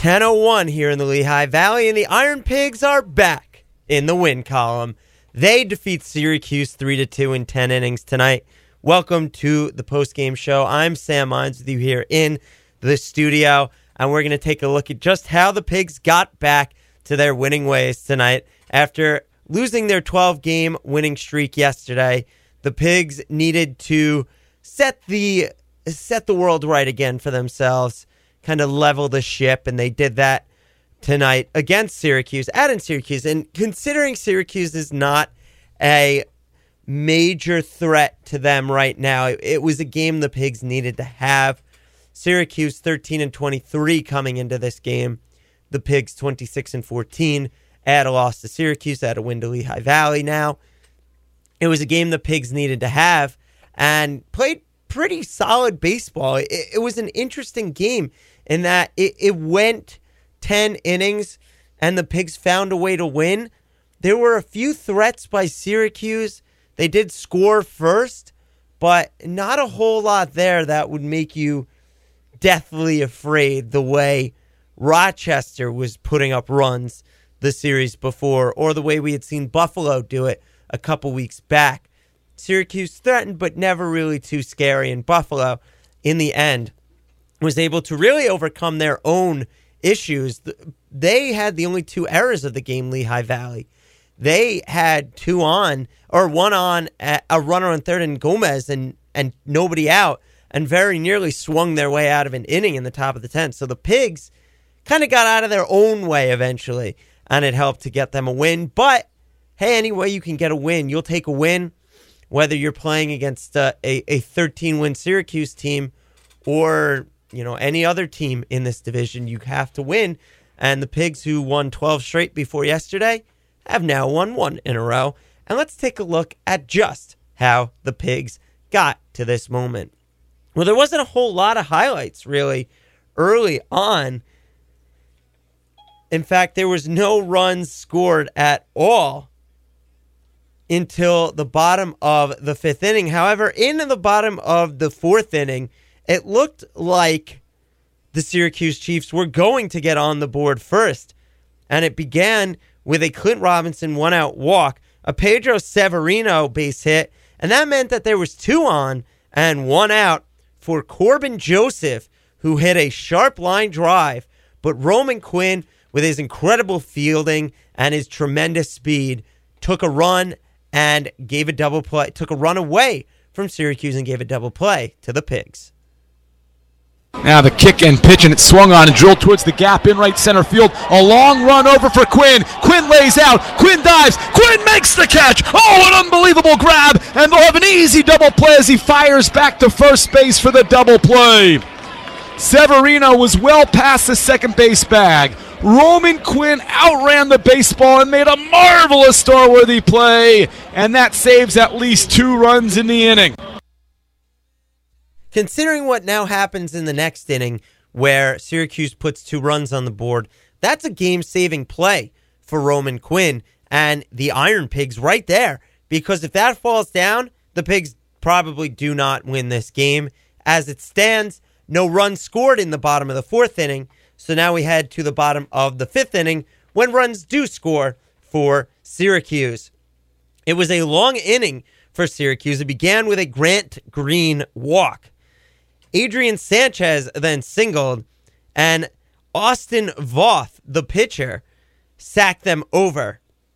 10:01 here in the Lehigh Valley, and the Iron Pigs are back in the win column. They defeat Syracuse 3-2 in 10 innings tonight. Welcome to the postgame show. I'm Sam Mines with you here in the studio, and we're going to take a look at just how the Pigs got back to their winning ways tonight. After losing their 12-game winning streak yesterday, the Pigs needed to set the world right again for themselves, kind of level the ship, and they did that tonight against Syracuse, in Syracuse. And considering Syracuse is not a major threat to them right now, it was a game the Pigs needed to have. Syracuse 13-23 coming into this game. The Pigs 26-14. Add a loss to Syracuse, add a win to Lehigh Valley now. It was a game the Pigs needed to have and played pretty solid baseball. It was an interesting game in that it went 10 innings and the Pigs found a way to win. There were a few threats by Syracuse. They did score first, but not a whole lot there that would make you deathly afraid the way Rochester was putting up runs the series before, or the way we had seen Buffalo do it a couple weeks back. Syracuse threatened, but never really too scary, and Buffalo, in the end, was able to really overcome their own issues. They had the only two errors of the game, Lehigh Valley. They had one on, a runner on third and Gomez and nobody out, and very nearly swung their way out of an inning in the top of the 10th. So the Pigs kind of got out of their own way eventually, and it helped to get them a win. But, hey, any way you can get a win, you'll take a win, whether you're playing against a 13-win Syracuse team or any other team in this division. You have to win. And the Pigs, who won 12 straight before yesterday, have now won one in a row. And let's take a look at just how the Pigs got to this moment. Well, there wasn't a whole lot of highlights, really, early on. In fact, there was no runs scored at all until the bottom of the fifth inning. However, in the bottom of the fourth inning, it looked like the Syracuse Chiefs were going to get on the board first. And it began with a Clint Robinson one-out walk, a Pedro Severino base hit, and that meant that there was two on and one out for Corbin Joseph, who hit a sharp line drive. But Roman Quinn, with his incredible fielding and his tremendous speed, took a run and gave a double play, took a run away from Syracuse and gave a double play to the Pigs. Now the kick and pitch, and it swung on and drilled towards the gap in right center field. A long run over for Quinn. Quinn lays out. Quinn dives. Quinn makes the catch. Oh, an unbelievable grab. And they'll have an easy double play as he fires back to first base for the double play. Severino was well past the second base bag. Roman Quinn outran the baseball and made a marvelous star-worthy play. And that saves at least 2 runs in the inning. Considering what now happens in the next inning, where Syracuse puts 2 runs on the board, that's a game-saving play for Roman Quinn and the Iron Pigs right there. Because if that falls down, the Pigs probably do not win this game. As it stands, no runs scored in the bottom of the fourth inning. So now we head to the bottom of the fifth inning when runs do score for Syracuse. It was a long inning for Syracuse. It began with a Grant Green walk. Adrian Sanchez then singled, and Austin Voth, the pitcher, sacked them over.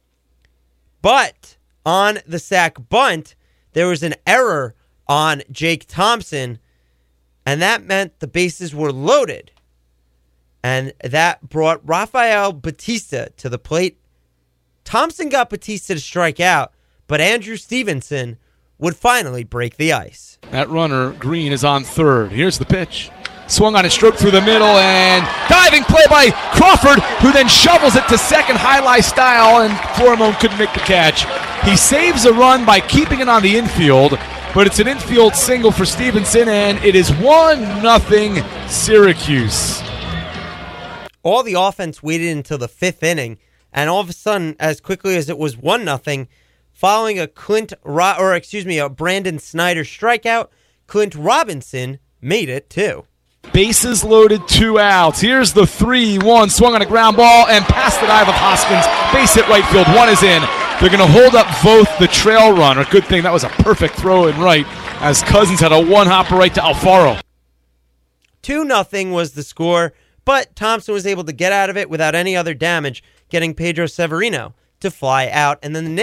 But on the sack bunt, there was an error on Jake Thompson, and that meant the bases were loaded. And that brought Rafael Batista to the plate. Thompson got Batista to strike out, but Andrew Stevenson would finally break the ice. That runner, Green, is on third. Here's the pitch. Swung on a stroke through the middle, and diving play by Crawford, who then shovels it to second, highlight style, and Florimone couldn't make the catch. He saves a run by keeping it on the infield, but it's an infield single for Stevenson, and it is 1-0 Syracuse. All the offense waited until the fifth inning, and all of a sudden, as quickly as it was 1-0, following a Brandon Snyder strikeout, Clint Robinson made it 2. Bases loaded, 2 outs. Here's the 3-1, swung on a ground ball and past the dive of Hoskins. Base hit right field, 1 is in. They're going to hold up Voth, the trail runner. Good thing that was a perfect throw in right, as Cousins had a one-hopper right to Alfaro. 2-0 was the score, but Thompson was able to get out of it without any other damage, getting Pedro Severino to fly out. And then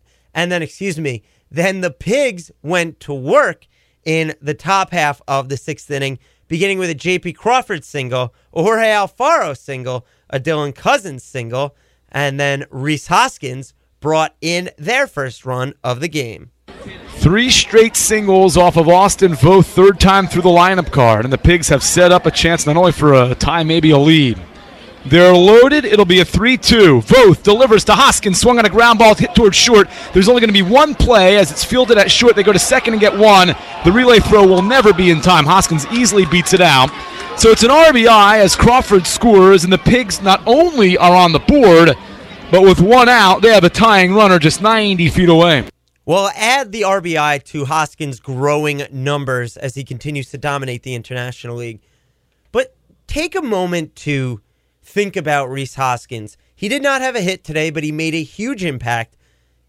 then the Pigs went to work in the top half of the 6th inning, beginning with a J.P. Crawford single, a Jorge Alfaro single, a Dylan Cousins single, and then Rhys Hoskins brought in their first run of the game. 3 straight singles off of Austin Voth, third time through the lineup card, and the Pigs have set up a chance not only for a tie, maybe a lead. They're loaded. It'll be a 3-2. Voth delivers to Hoskins, swung on a ground ball, hit towards short. There's only going to be one play. As it's fielded at short, they go to second and get one. The relay throw will never be in time. Hoskins easily beats it out. So it's an RBI as Crawford scores, and the Pigs not only are on the board, but with 1 out, they have a tying runner just 90 feet away. Well, add the RBI to Hoskins' growing numbers as he continues to dominate the International League. But take a moment to think about Rhys Hoskins. He did not have a hit today, but he made a huge impact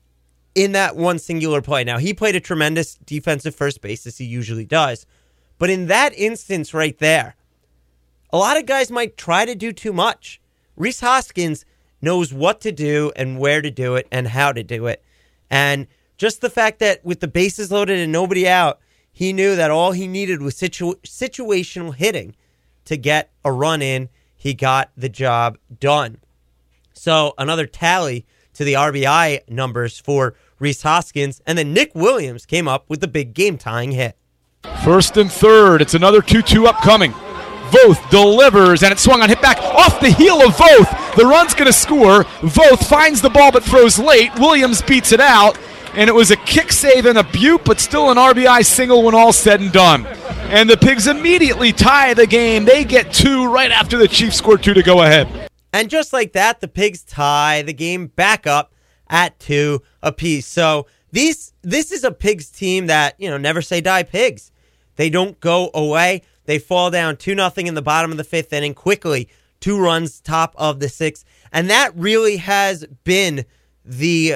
in that one singular play. Now, he played a tremendous defensive first base, as he usually does. But in that instance right there, a lot of guys might try to do too much. Rhys Hoskins knows what to do and where to do it and how to do it. And just the fact that with the bases loaded and nobody out, he knew that all he needed was situational hitting to get a run in. He got the job done. So another tally to the RBI numbers for Rhys Hoskins. And then Nick Williams came up with the big game-tying hit. First and third. It's another 2-2 upcoming. Voth delivers, and it swung on, hit back off the heel of Voth. The run's going to score. Voth finds the ball but throws late. Williams beats it out. And it was a kick save and a beaut, but still an RBI single when all said and done. And the Pigs immediately tie the game. They get 2 right after the Chiefs scored 2 to go ahead. And just like that, the Pigs tie the game back up at 2 apiece. So this is a Pigs team that, never say die Pigs. They don't go away. They fall down 2-0 in the bottom of the 5th inning quickly. 2 runs top of the 6th. And that really has been the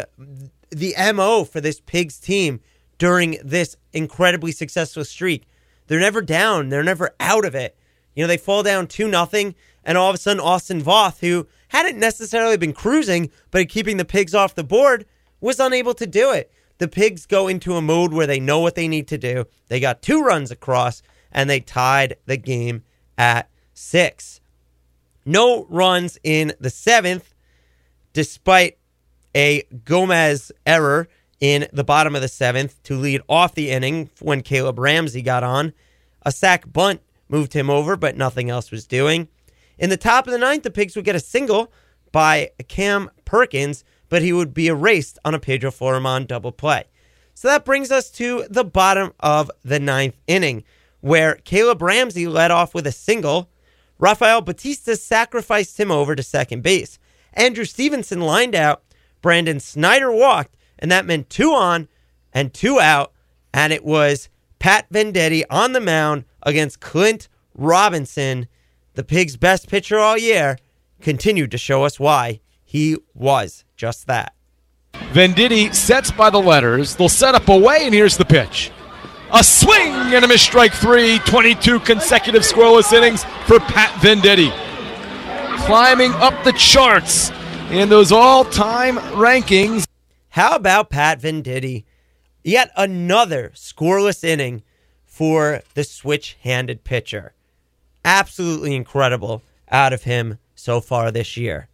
MO for this Pigs team during this incredibly successful streak. They're never down. They're never out of it. They fall down 2-0, and all of a sudden Austin Voth, who hadn't necessarily been cruising, but keeping the Pigs off the board, was unable to do it. The Pigs go into a mode where they know what they need to do. They got 2 runs across, and they tied the game at 6. No runs in the 7th, despite a Gomez error in the bottom of the 7th to lead off the inning when Caleb Ramsey got on. A sac bunt moved him over, but nothing else was doing. In the top of the 9th, the Pigs would get a single by Cam Perkins, but he would be erased on a Pedro Florimon double play. So that brings us to the bottom of the 9th inning, where Caleb Ramsey led off with a single. Rafael Batista sacrificed him over to second base. Andrew Stevenson lined out. Brandon Snyder walked, and that meant 2 on and 2 out, and it was Pat Venditti on the mound against Clint Robinson. The Pigs' best pitcher all year continued to show us why he was just that. Venditti sets by the letters. They'll set up away, and here's the pitch. A swing and a miss, strike 3. 22 consecutive scoreless innings for Pat Venditti. Climbing up the charts in those all-time rankings. How about Pat Venditti? Yet another scoreless inning for the switch-handed pitcher. Absolutely incredible out of him so far this year.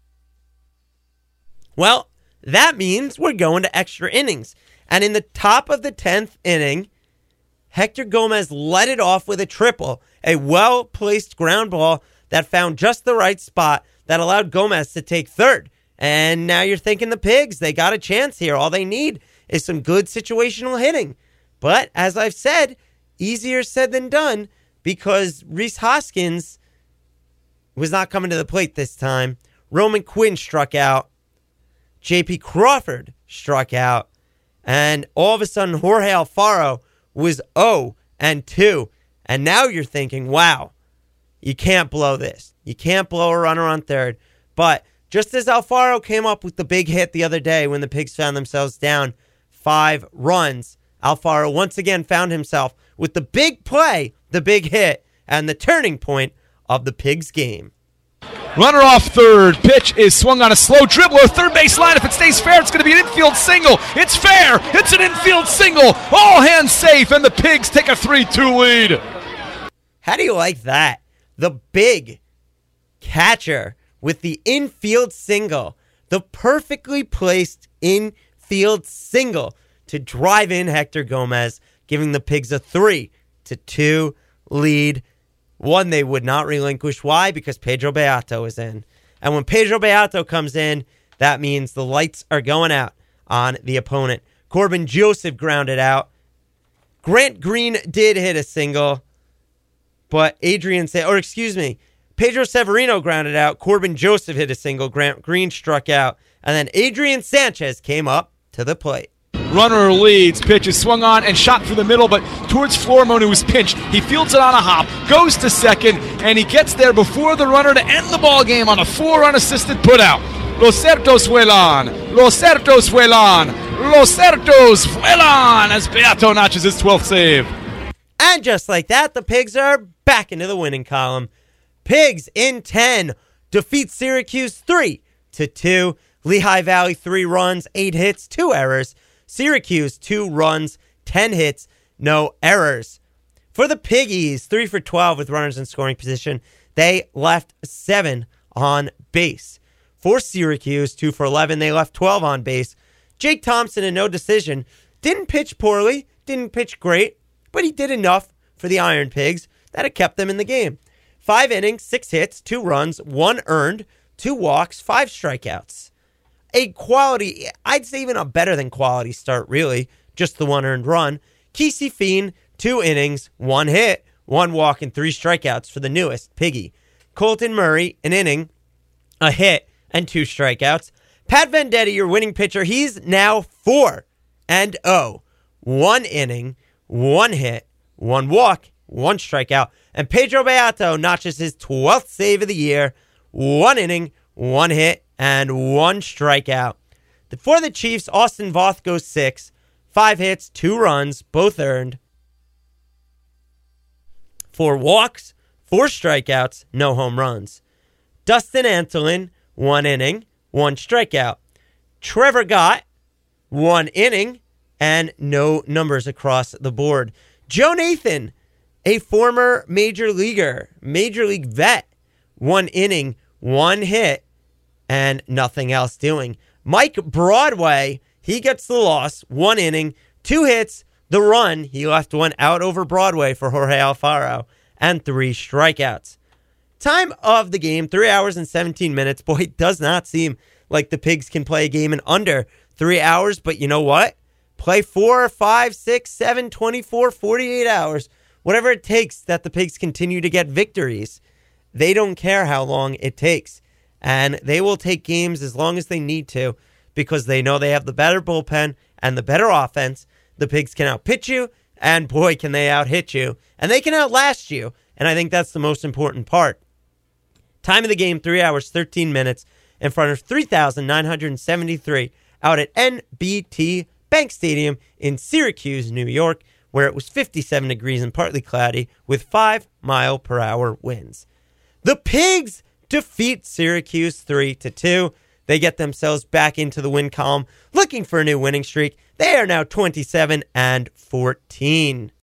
Well, that means we're going to extra innings. And in the top of the 10th inning, Hector Gomez led it off with a triple, a well-placed ground ball that found just the right spot that allowed Gomez to take third. And now you're thinking the Pigs, they got a chance here. All they need is some good situational hitting. But as I've said, easier said than done, because Rhys Hoskins was not coming to the plate this time. Roman Quinn struck out. J.P. Crawford struck out. And all of a sudden, Jorge Alfaro was 0-2. And now you're thinking, wow, you can't blow this. You can't blow a runner on third. But just as Alfaro came up with the big hit the other day when the Pigs found themselves down 5 runs, Alfaro once again found himself with the big play, the big hit, and the turning point of the Pigs game. Runner off third. Pitch is swung on a slow dribbler. Third base line. If it stays fair, it's going to be an infield single. It's fair. It's an infield single. All hands safe, and the Pigs take a 3-2 lead. How do you like that? The big catcher with the infield single. The perfectly placed infield single to drive in Hector Gomez, giving the Pigs a 3-2 lead. One they would not relinquish. Why? Because Pedro Beato is in. And when Pedro Beato comes in, that means the lights are going out on the opponent. Corbin Joseph grounded out. Grant Green did hit a single, but Pedro Severino grounded out. Corbin Joseph hit a single. Grant Green struck out. And then Adrian Sanchez came up to the plate. Runner leads. Pitch is swung on and shot through the middle, but towards Florimon, who was pinched. He fields it on a hop, goes to second, and he gets there before the runner to end the ball game on a 4 unassisted putout. Los Certos vuelan. Los Certos vuelan. Los Certos vuelan as Beato notches his 12th save. And just like that, the Pigs are back into the winning column. Pigs in 10 defeat Syracuse 3-2. Lehigh Valley 3 runs, 8 hits, 2 errors. Syracuse 2 runs, 10 hits, no errors. For the Piggies, 3 for 12 with runners in scoring position. They left 7 on base. For Syracuse, 2 for 11. They left 12 on base. Jake Thompson, in no decision, didn't pitch poorly, didn't pitch great, but he did enough for the Iron Pigs that it kept them in the game. 5 innings, 6 hits, 2 runs, 1 earned, 2 walks, 5 strikeouts. A quality, I'd say even a better than quality start, really. Just the 1 earned run. Kesey Fien, 2 innings, 1 hit, 1 walk, and 3 strikeouts for the newest Piggy. Colton Murray, an inning, a hit, and 2 strikeouts. Pat Venditti, your winning pitcher, he's now 4-0. 1 inning, 1 hit, 1 walk, 1 strikeout. And Pedro Beato notches his 12th save of the year. 1 inning, 1 hit, and 1 strikeout. For the Chiefs, Austin Voth goes 6. 5 hits, 2 runs, both earned. 4 walks, 4 strikeouts, no home runs. Dustin Antolin, 1 inning, 1 strikeout. Trevor Gott, 1 inning, and no numbers across the board. Joe Nathan, a former major league vet, 1 inning, 1 hit, and nothing else doing. Mike Broadway, he gets the loss, 1 inning, 2 hits, the run, he left 1 out over Broadway for Jorge Alfaro, and 3 strikeouts. Time of the game, 3 hours and 17 minutes. Boy, it does not seem like the Pigs can play a game in under 3 hours, but you know what? Play 4, 5, 6, 7, 24, 48 hours. Whatever it takes that the Pigs continue to get victories. They don't care how long it takes. And they will take games as long as they need to because they know they have the better bullpen and the better offense. The Pigs can outpitch you, and boy, can they out-hit you. And they can outlast you, and I think that's the most important part. Time of the game, 3 hours, 13 minutes, in front of 3,973 out at NBT Bank Stadium in Syracuse, New York, where it was 57 degrees and partly cloudy with 5-mile-per-hour winds. The Pigs defeat Syracuse 3-2. They get themselves back into the win column, looking for a new winning streak. They are now 27-14.